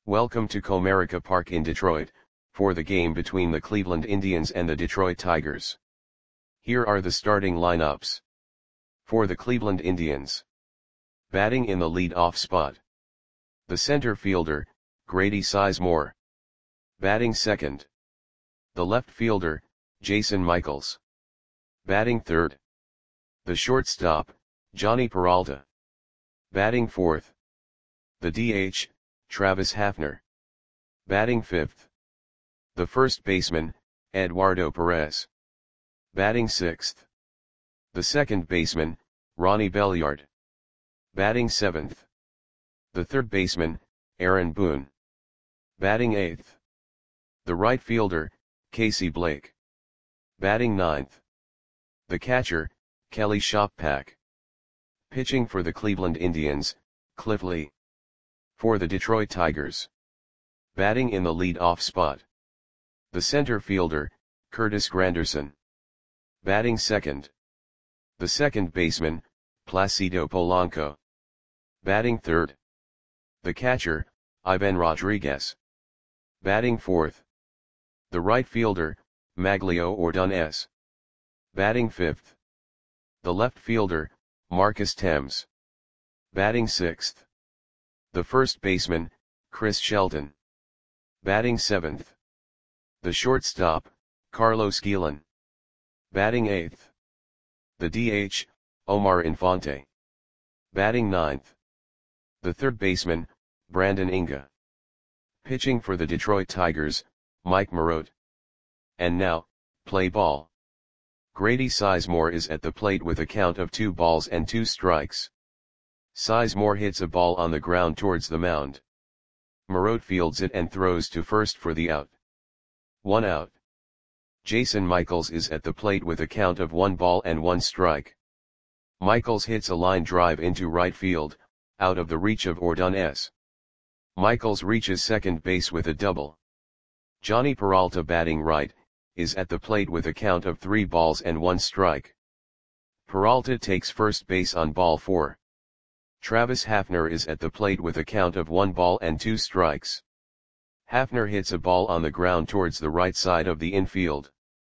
Welcome to Comerica Park in Detroit, for the game between the Cleveland Indians and the Detroit Tigers. Here are the starting lineups. For the Cleveland Indians. Batting in the lead-off spot. The center fielder, Grady Sizemore. Batting second. The left fielder, Jason Michaels. Batting third. The shortstop, Jhonny Peralta. Batting fourth. The DH, Travis Hafner. Batting fifth. The first baseman, Eduardo Perez. Batting sixth. The second baseman, Ronnie Belliard. Batting seventh. The third baseman, Aaron Boone. Batting eighth. The right fielder, Casey Blake. Batting ninth. The catcher, Kelly Shoppak. Pitching for the Cleveland Indians, Cliff Lee. For the Detroit Tigers. Batting in the lead-off spot. The center fielder, Curtis Granderson. Batting second. The second baseman, Placido Polanco. Batting third. The catcher, Ivan Rodriguez. Batting fourth. The right fielder, Maglio Ordonez. Batting fifth. The left fielder, Marcus Thames. Batting sixth. The first baseman, Chris Shelton. Batting seventh. The shortstop, Carlos Guillen. Batting eighth. The DH, Omar Infante. Batting ninth. The third baseman, Brandon Inga. Pitching for the Detroit Tigers, Mike Marotte. And now, play ball. Grady Sizemore is at the plate with a count of 2 balls and 2 strikes. Sizemore hits a ball on the ground towards the mound. Marotte fields it and throws to first for the out. 1 out. Jason Michaels is at the plate with a count of 1 ball and 1 strike. Michaels hits a line drive into right field, out of the reach of Ordonez. Michaels reaches second base with a double. Jhonny Peralta, batting right, is at the plate with a count of 3 balls and 1 strike. Peralta takes first base on ball 4. Travis Hafner is at the plate with a count of 1 ball and 2 strikes. Hafner hits a ball on the ground towards the right side of the infield.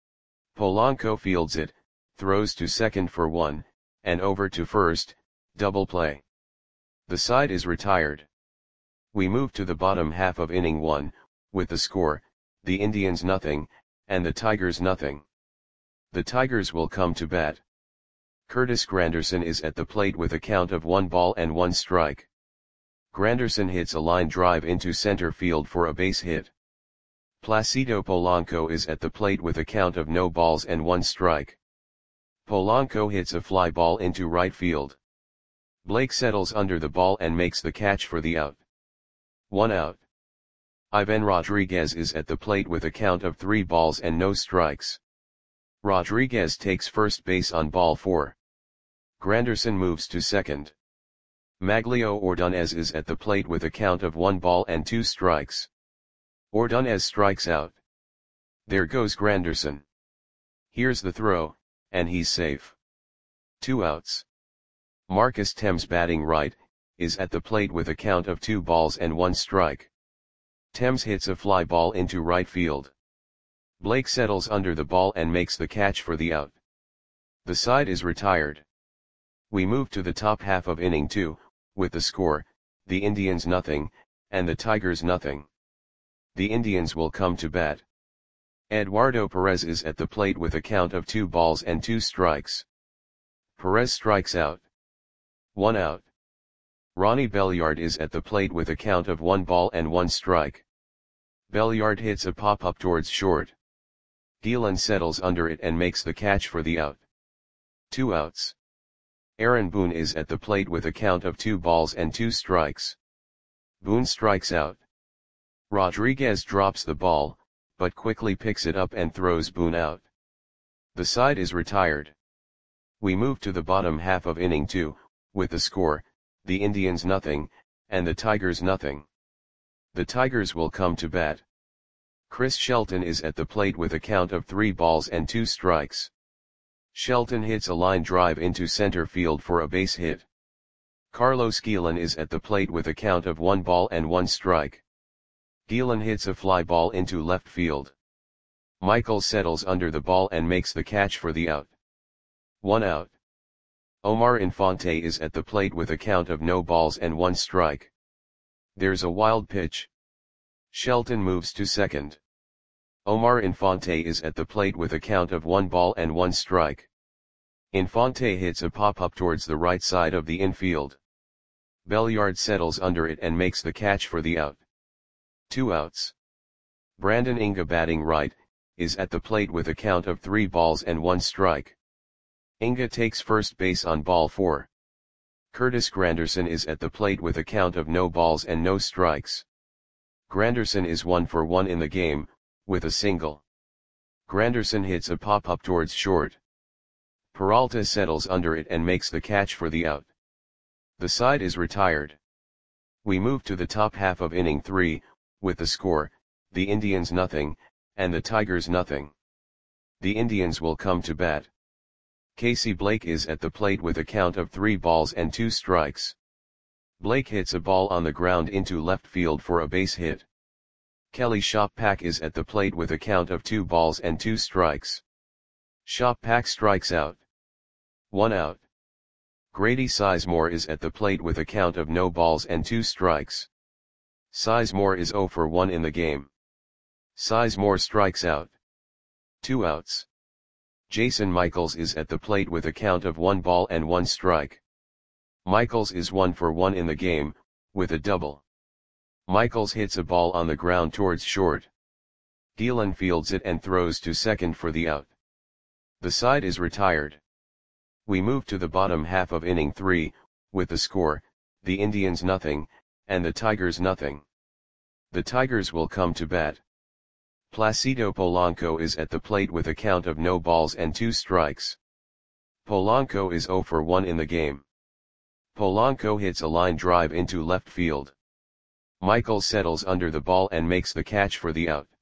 Polanco fields it, throws to second for 1, and over to first, double play. The side is retired. We move to the bottom half of inning 1, with the score, the Indians nothing, and the Tigers nothing. The Tigers will come to bat. Curtis Granderson is at the plate with a count of 1 ball and 1 strike. Granderson hits a line drive into center field for a base hit. Placido Polanco is at the plate with a count of no balls and 1 strike. Polanco hits a fly ball into right field. Blake settles under the ball and makes the catch for the out. 1 out. Ivan Rodriguez is at the plate with a count of 3 balls and no strikes. Rodriguez takes first base on ball 4. Granderson moves to second. Maglio Ordonez is at the plate with a count of 1 ball and 2 strikes. Ordonez strikes out. There goes Granderson. Here's the throw, and he's safe. 2 outs. Marcus Thames, batting right, is at the plate with a count of 2 balls and 1 strike. Thames hits a fly ball into right field. Blake settles under the ball and makes the catch for the out. The side is retired. We move to the top half of inning 2, with the score, the Indians nothing, and the Tigers nothing. The Indians will come to bat. Eduardo Perez is at the plate with a count of 2 balls and 2 strikes. Perez strikes out. 1 out. Ronnie Belliard is at the plate with a count of 1 ball and 1 strike. Belliard hits a pop-up towards short. Guillen settles under it and makes the catch for the out. 2 outs. Aaron Boone is at the plate with a count of 2 balls and 2 strikes. Boone strikes out. Rodriguez drops the ball, but quickly picks it up and throws Boone out. The side is retired. We move to the bottom half of inning 2, with the score, the Indians nothing, and the Tigers nothing. The Tigers will come to bat. Chris Shelton is at the plate with a count of 3 balls and 2 strikes. Shelton hits a line drive into center field for a base hit. Carlos Guillen is at the plate with a count of 1 ball and 1 strike. Gielan hits a fly ball into left field. Michaels settles under the ball and makes the catch for the out. 1 out. Omar Infante is at the plate with a count of no balls and 1 strike. There's a wild pitch. Shelton moves to second. Omar Infante is at the plate with a count of 1 ball and 1 strike. Infante hits a pop-up towards the right side of the infield. Belliard settles under it and makes the catch for the out. 2 outs. Brandon Inga, batting right, is at the plate with a count of 3 balls and 1 strike. Inga takes first base on ball 4. Curtis Granderson is at the plate with a count of no balls and no strikes. Granderson is 1 for 1 in the game, with a single. Granderson hits a pop-up towards short. Peralta settles under it and makes the catch for the out. The side is retired. We move to the top half of inning 3, with the score, the Indians nothing, and the Tigers nothing. The Indians will come to bat. Casey Blake is at the plate with a count of 3 balls and 2 strikes. Blake hits a ball on the ground into left field for a base hit. Kelly Shoppack is at the plate with a count of 2 balls and 2 strikes. Shoppack strikes out. 1 out. Grady Sizemore is at the plate with a count of no balls and 2 strikes. Sizemore is 0 for 1 in the game. Sizemore strikes out. 2 outs. Jason Michaels is at the plate with a count of 1 ball and 1 strike. Michaels is 1 for 1 in the game, with a double. Michaels hits a ball on the ground towards short. Gielan fields it and throws to second for the out. The side is retired. We move to the bottom half of inning 3, with the score, the Indians nothing, and the Tigers nothing. The Tigers will come to bat. Placido Polanco is at the plate with a count of no balls and 2 strikes. Polanco is 0 for 1 in the game. Polanco hits a line drive into left field. Michael settles under the ball and makes the catch for the out.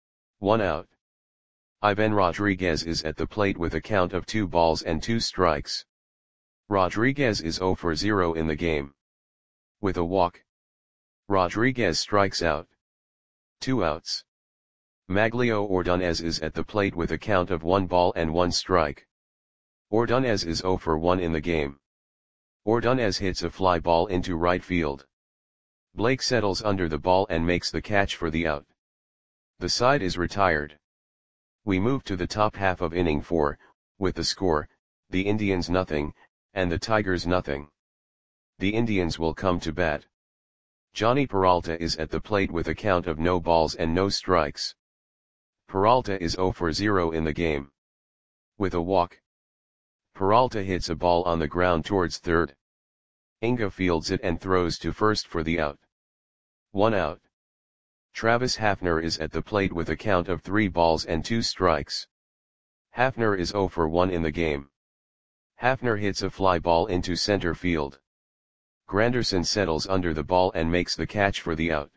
1 out. Ivan Rodriguez is at the plate with a count of 2 balls and 2 strikes. Rodriguez is 0 for 0 in the game. With a walk, Rodriguez strikes out. 2 outs. Maglio Ordonez is at the plate with a count of 1 ball and 1 strike. Ordonez is 0 for 1 in the game. Ordonez hits a fly ball into right field. Blake settles under the ball and makes the catch for the out. The side is retired. We move to the top half of inning 4, with the score, the Indians nothing, and the Tigers nothing. The Indians will come to bat. Johnny Peralta is at the plate with a count of no balls and no strikes. Peralta is 0 for 0 in the game. With a walk, Peralta hits a ball on the ground towards third. Inga fields it and throws to first for the out. 1 out. Travis Hafner is at the plate with a count of 3 balls and 2 strikes. Hafner is 0 for 1 in the game. Hafner hits a fly ball into center field. Granderson settles under the ball and makes the catch for the out.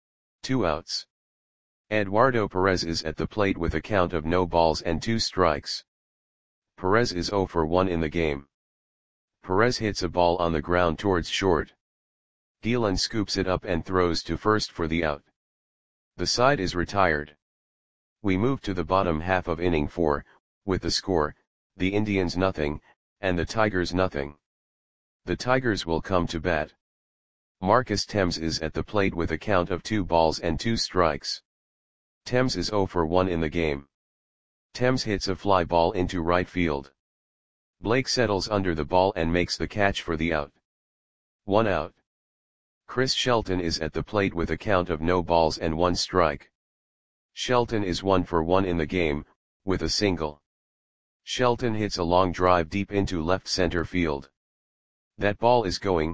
2 outs. Eduardo Perez is at the plate with a count of no balls and 2 strikes. Perez is 0 for 1 in the game. Perez hits a ball on the ground towards short. Gielan scoops it up and throws to first for the out. The side is retired. We move to the bottom half of inning 4, with the score, the Indians nothing, and the Tigers nothing. The Tigers will come to bat. Marcus Thames is at the plate with a count of 2 balls and 2 strikes. Thames is 0 for 1 in the game. Thames hits a fly ball into right field. Blake settles under the ball and makes the catch for the out. 1 out. Chris Shelton is at the plate with a count of no balls and 1 strike. Shelton is 1 for 1 in the game, with a single. Shelton hits a long drive deep into left center field. That ball is going,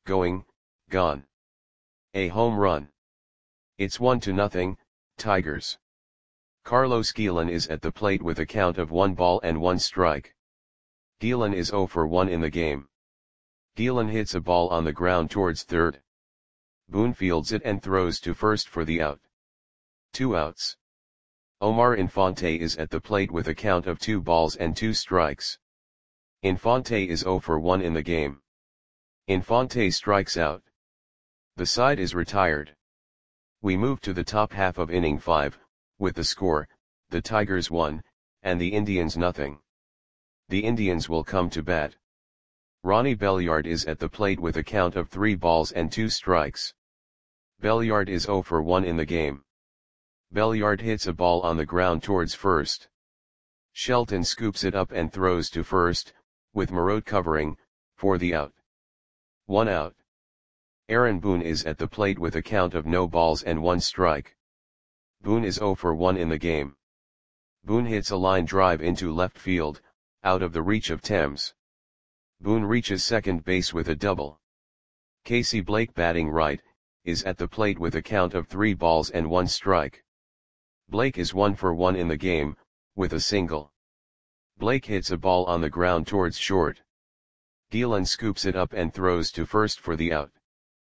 gone. A home run. It's 1-0, Tigers. Carlos Gielan is at the plate with a count of 1 ball and 1 strike. Gielan is 0 for 1 in the game. Gielan hits a ball on the ground towards third. Boone fields it and throws to first for the out. 2 outs. Omar Infante is at the plate with a count of 2 balls and 2 strikes. Infante is 0 for 1 in the game. Infante strikes out. The side is retired. We move to the top half of inning 5, with the score, the Tigers 1, and the Indians nothing. The Indians will come to bat. Ronnie Belliard is at the plate with a count of 3 balls and 2 strikes. Belliard is 0 for 1 in the game. Belliard hits a ball on the ground towards first. Shelton scoops it up and throws to first, with Marot covering, for the out. 1 out. Aaron Boone is at the plate with a count of no balls and 1 strike. Boone is 0 for 1 in the game. Boone hits a line drive into left field, out of the reach of Thames. Boone reaches second base with a double. Casey Blake, batting right, is at the plate with a count of 3 balls and 1 strike. Blake is 1 for 1 in the game, with a single. Blake hits a ball on the ground towards short. Gielan scoops it up and throws to first for the out.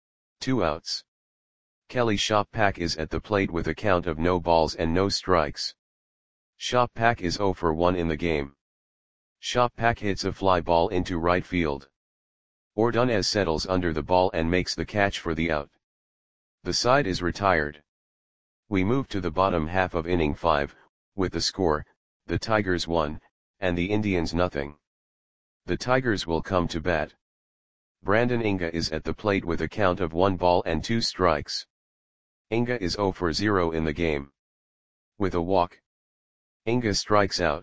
2 outs. Kelly Shoppak is at the plate with a count of no balls and no strikes. Shoppak is 0 for 1 in the game. Shoppak hits a fly ball into right field. Ordonez settles under the ball and makes the catch for the out. The side is retired. We move to the bottom half of inning 5, with the score, the Tigers 1, and the Indians nothing. The Tigers will come to bat. Brandon Inga is at the plate with a count of 1 ball and 2 strikes. Inga is 0 for 0 in the game. With a walk, Inga strikes out.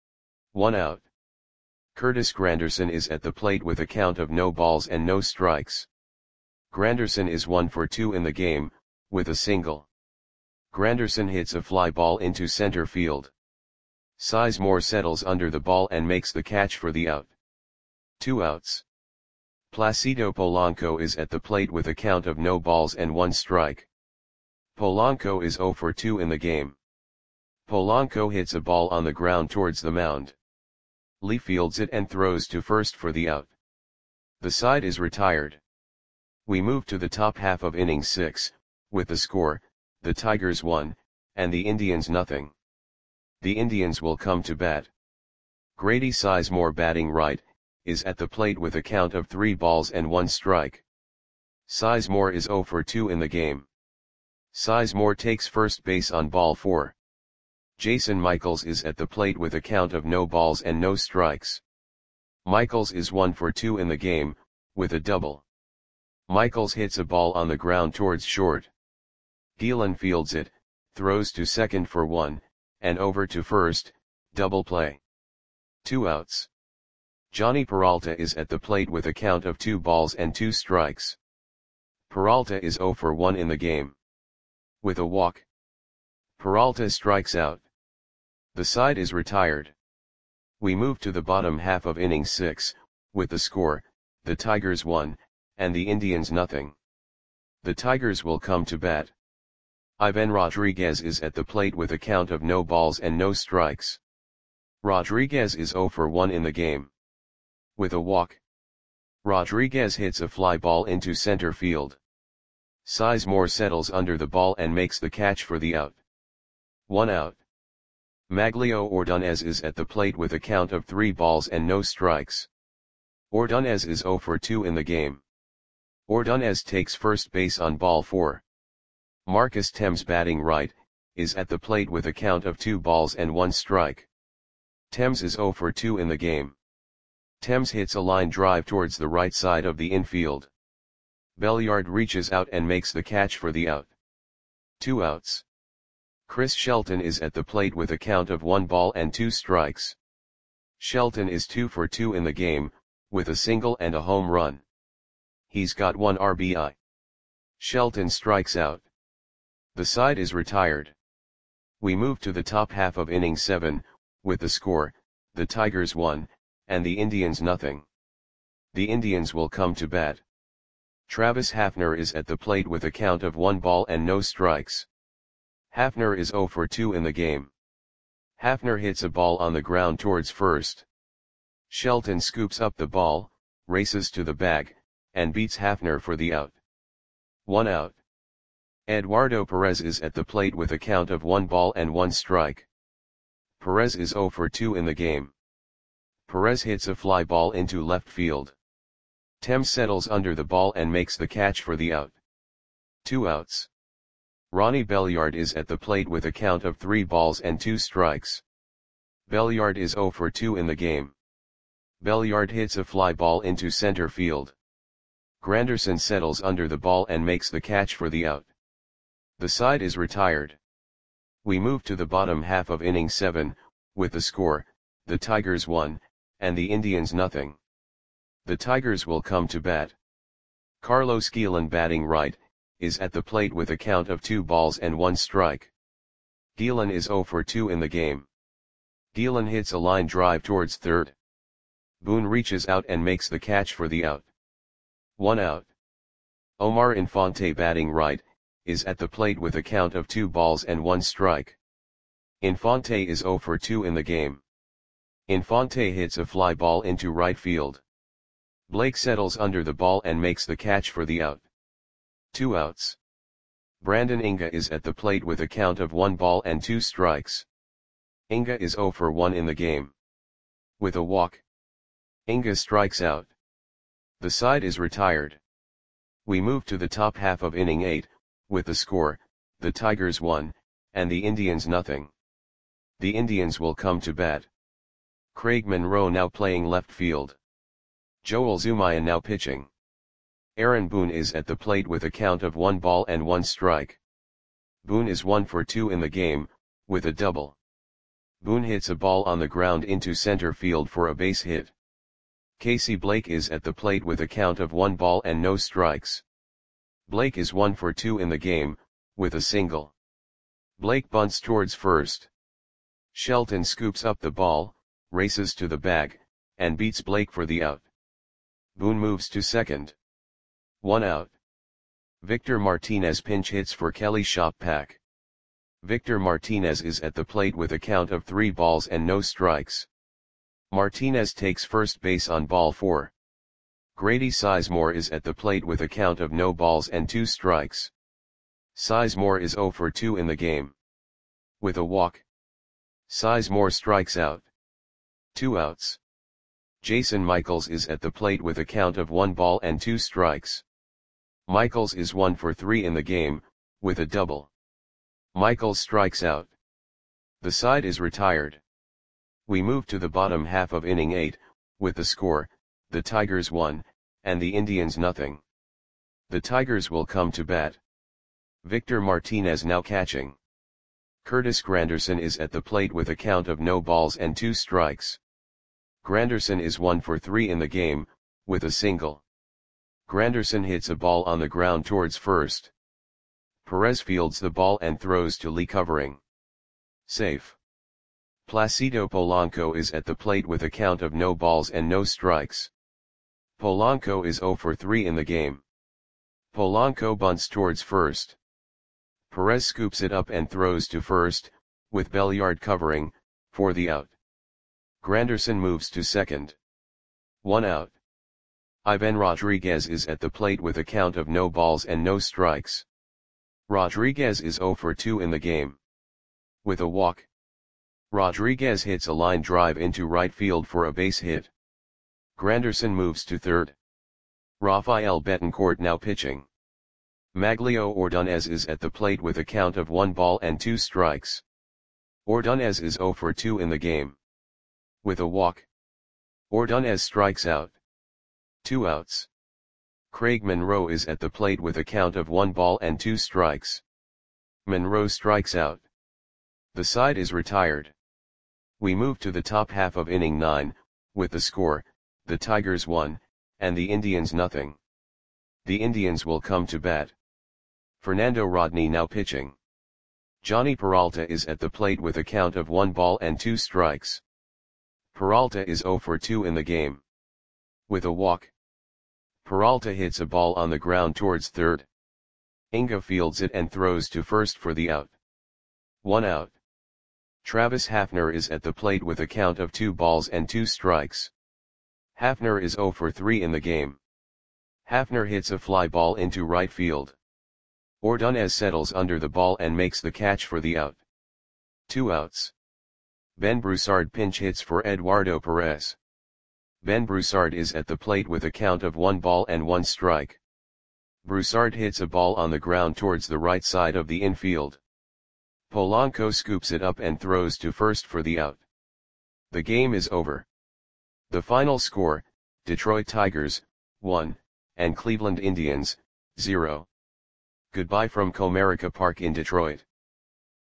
1 out. Curtis Granderson is at the plate with a count of no balls and no strikes. Granderson is 1 for 2 in the game, with a single. Granderson hits a fly ball into center field. Sizemore settles under the ball and makes the catch for the out. 2 outs. Placido Polanco is at the plate with a count of no balls and 1 strike. Polanco is 0 for 2 in the game. Polanco hits a ball on the ground towards the mound. Lee fields it and throws to first for the out. The side is retired. We move to the top half of inning 6, with the score, the Tigers 1, and the Indians nothing. The Indians will come to bat. Grady Sizemore, batting right, is at the plate with a count of 3 balls and 1 strike. Sizemore is 0 for 2 in the game. Sizemore takes first base on ball 4. Jason Michaels is at the plate with a count of no balls and no strikes. Michaels is 1 for 2 in the game, with a double. Michaels hits a ball on the ground towards short. Gielan fields it, throws to second for 1, and over to first, double play. 2 outs. Johnny Peralta is at the plate with a count of 2 balls and 2 strikes. Peralta is 0 for 1 in the game. With a walk, Peralta strikes out. The side is retired. We move to the bottom half of inning 6, with the score, the Tigers 1, and the Indians nothing. The Tigers will come to bat. Ivan Rodriguez is at the plate with a count of no balls and no strikes. Rodriguez is 0 for 1 in the game. With a walk, Rodriguez hits a fly ball into center field. Sizemore settles under the ball and makes the catch for the out. 1 out. Maglio Ordonez is at the plate with a count of 3 balls and no strikes. Ordonez is 0 for 2 in the game. Ordonez takes first base on ball 4. Marcus Thames, batting right, is at the plate with a count of 2 balls and 1 strike. Thames is 0 for 2 in the game. Thames hits a line drive towards the right side of the infield. Belliard reaches out and makes the catch for the out. 2 outs. Chris Shelton is at the plate with a count of 1 ball and 2 strikes. Shelton is 2 for 2 in the game, with a single and a home run. He's got 1 RBI. Shelton strikes out. The side is retired. We move to the top half of inning 7, with the score, the Tigers 1, and the Indians nothing. The Indians will come to bat. Travis Hafner is at the plate with a count of 1 ball and no strikes. Hafner is 0 for 2 in the game. Hafner hits a ball on the ground towards first. Shelton scoops up the ball, races to the bag, and beats Hafner for the out. 1 out. Eduardo Perez is at the plate with a count of 1 ball and 1 strike. Perez is 0 for 2 in the game. Perez hits a fly ball into left field. Thames settles under the ball and makes the catch for the out. 2 outs. Ronnie Belliard is at the plate with a count of 3 balls and 2 strikes. Belliard is 0 for 2 in the game. Belliard hits a fly ball into center field. Granderson settles under the ball and makes the catch for the out. The side is retired. We move to the bottom half of inning 7, with the score, the Tigers 1, and the Indians nothing. The Tigers will come to bat. Carlos Guillen, batting right, is at the plate with a count of 2 balls and 1 strike. Guillen is 0 for 2 in the game. Guillen hits a line drive towards third. Boone reaches out and makes the catch for the out. 1 out. Omar Infante, batting right, is at the plate with a count of 2 balls and 1 strike. Infante is 0 for 2 in the game. Infante hits a fly ball into right field. Blake settles under the ball and makes the catch for the out. 2 outs. Brandon Inga is at the plate with a count of 1 ball and 2 strikes. Inga is 0 for 1 in the game. With a walk, Inga strikes out. The side is retired. We move to the top half of inning 8, with the score, the Tigers 1, and the Indians nothing. The Indians will come to bat. Craig Monroe now playing left field. Joel Zumaya now pitching. Aaron Boone is at the plate with a count of 1 ball and 1 strike. Boone is 1 for 2 in the game, with a double. Boone hits a ball on the ground into center field for a base hit. Casey Blake is at the plate with a count of 1 ball and no strikes. Blake is 1 for 2 in the game, with a single. Blake bunts towards first. Shelton scoops up the ball, races to the bag, and beats Blake for the out. Boone moves to second. 1 out. Victor Martinez pinch hits for Kelly Shoppack. Victor Martinez is at the plate with a count of 3 balls and no strikes. Martinez takes first base on ball 4. Grady Sizemore is at the plate with a count of no balls and 2 strikes. Sizemore is 0 for 2 in the game. With a walk, Sizemore strikes out. 2 outs. Jason Michaels is at the plate with a count of 1 ball and 2 strikes. Michaels is 1 for 3 in the game, with a double. Michaels strikes out. The side is retired. We move to the bottom half of inning 8, with the score, the Tigers 1, and the Indians nothing. The Tigers will come to bat. Victor Martinez now catching. Curtis Granderson is at the plate with a count of no balls and 2 strikes. Granderson is 1 for 3 in the game, with a single. Granderson hits a ball on the ground towards first. Perez fields the ball and throws to Lee covering. Safe. Placido Polanco is at the plate with a count of no balls and no strikes. Polanco is 0 for 3 in the game. Polanco bunts towards first. Perez scoops it up and throws to first, with Belliard covering, for the out. Granderson moves to second. 1 out. Ivan Rodriguez is at the plate with a count of no balls and no strikes. Rodriguez is 0 for 2 in the game. With a walk, Rodriguez hits a line drive into right field for a base hit. Granderson moves to third. Rafael Betancourt now pitching. Maglio Ordonez is at the plate with a count of 1 ball and 2 strikes. Ordonez is 0 for 2 in the game. With a walk, Ordonez strikes out. 2 outs. Craig Monroe is at the plate with a count of 1 ball and 2 strikes. Monroe strikes out. The side is retired. We move to the top half of inning 9, with the score, the Tigers 1, and the Indians nothing. The Indians will come to bat. Fernando Rodney now pitching. Johnny Peralta is at the plate with a count of 1 ball and 2 strikes. Peralta is 0 for 2 in the game. With a walk, Peralta hits a ball on the ground towards third. Inga fields it and throws to first for the out. 1 out. Travis Hafner is at the plate with a count of 2 balls and 2 strikes. Hafner is 0 for 3 in the game. Hafner hits a fly ball into right field. Ordonez settles under the ball and makes the catch for the out. 2 outs. Ben Broussard pinch hits for Eduardo Perez. Ben Broussard is at the plate with a count of 1 ball and 1 strike. Broussard hits a ball on the ground towards the right side of the infield. Polanco scoops it up and throws to first for the out. The game is over. The final score, Detroit Tigers, 1, and Cleveland Indians, 0. Goodbye from Comerica Park in Detroit.